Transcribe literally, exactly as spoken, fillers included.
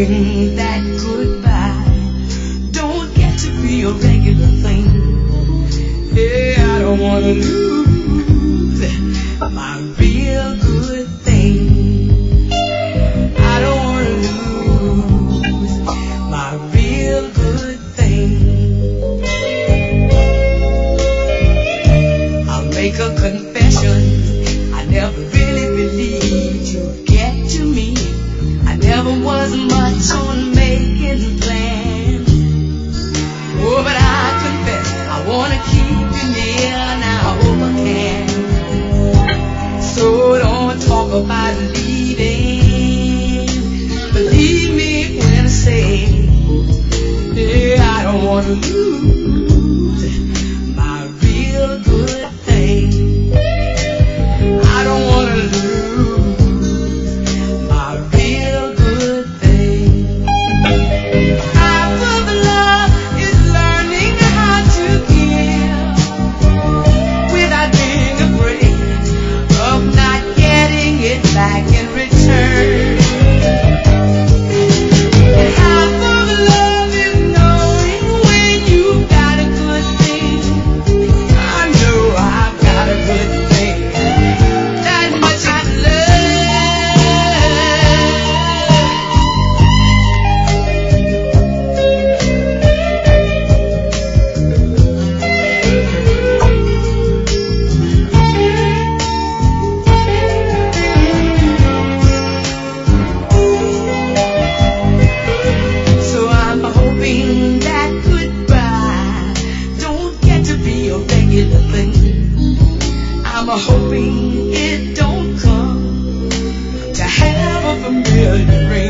hoping that goodbye don't get to be a regular thing. Yeah, I don't want to lose my real good thing. I don't want to lose my real good thing. I'll make a confession. I never really believed you'd get to me. I never was much on making plans. Oh, but I confess I want to keep you near now. I hope I can. So don't talk about leaving. Believe me when I say, yeah, I don't want to lose my real good thing. I don't want to lose my real good thing. Half of love is learning how to give without being afraid of not getting it back in return. And half of love is knowing when you've got a good thing. I know I've got a good thing. That much I So I'm hoping that goodbye don't get to be a regular thing. I'm hoping it don't come to have a familiar ring.